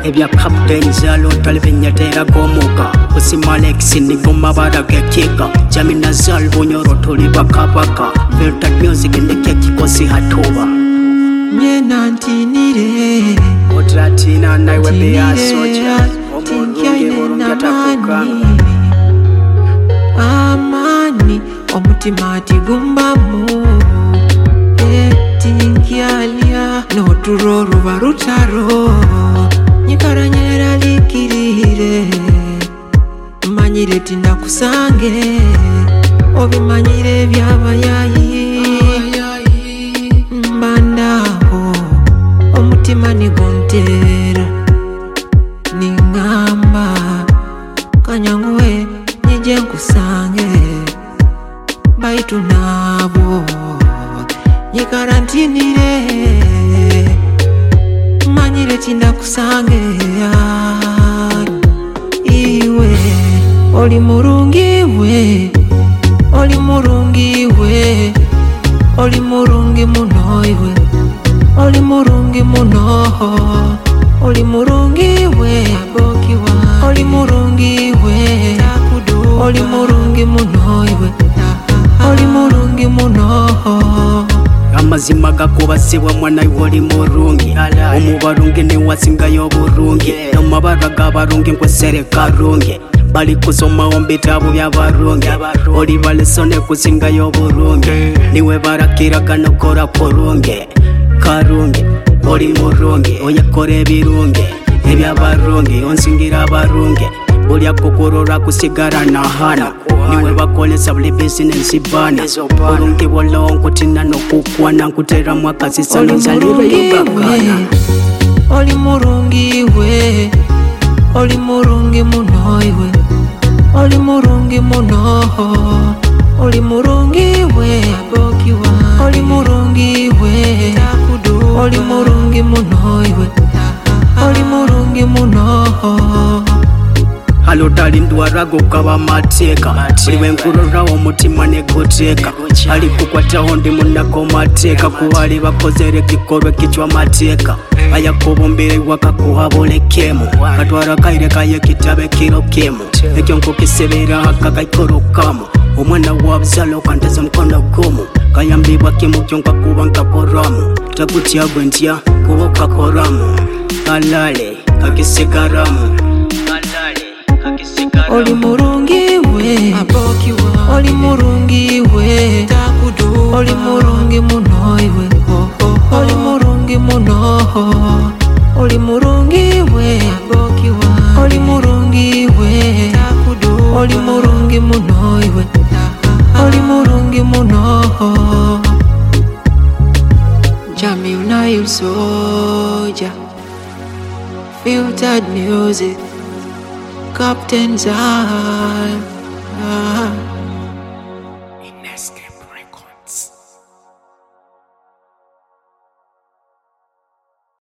ebya Captain Zalo talibinyatera gomuka Osimalek nigoma baragekika Jamina Zal bunyoro tuli bakabaka Filtered music ndike kikosi hatuba Nyena ntinire Otratina naiwe beya soja Tinkiaine namani Amani omutima tigumbamu Tinkialia noturo ruba rutaro Nyikaranyera likirire Manyire tinda kusange Obimanyire byabayayi Mbandaho omutima nigontera Ningamba Kanyangwe nije nkusange Baitu nabo Nyikarantinire Manyire tinda kusange Iwe Oli murungi we Oli murungi we Oli murungi muno iwe Oli murungi muno Oli murungi we Oli murungi we Oli murungi muno iwe Oli murungi muno Amazima gakubasibwa mwana iwe oli murungi Omubarungi ni wasingayo burungi Nomabara gabarungi nkwesereka rungi Bali kusoma ombitabu byabarungi Oli balesone kusingayo burungi Niwe barakira kanokora kurungi Karungi, oli murungi Oyakora ebirungi Ebyabarungi, onsingira abarungi Bulya kukurura kusigara na hana Niwe bakolesa buli business bana Burungi bolo nkutina nokukwana Nkutera mwakasi sano nzalire yobagana Oli murungi we Oli murungi muno iwe Oli murungi muno Oli murungi we Oli murungi we Oli murungi muno iwe Oli murungi muno Halotali ndwarago kaba mateka Buriwe nkurora omutima negoteka Ali kukwataho ndi munako mateka Kuwali bakozere kikorwe kichwa mateka Aya kubumbire waka kuhabolekemu Katwara kaire kaye kitabe kirokemu Ekyo nkukisebera haka kaikorokamu Omwana wabzalo kanteza mkono gumu Kayambibwa kimu kyonka kuba nkakoramu Takutya gwentya kuba kakoramu Kalale kakisigaramu Oli murungi we Oli murungi we Oli murungi muno iwe Oli murungi muno Oli murungi we Oli murungi we Oli murungi muno iwe Oli murungi muno Jamil Nail Soldier Filtered music Captain Zal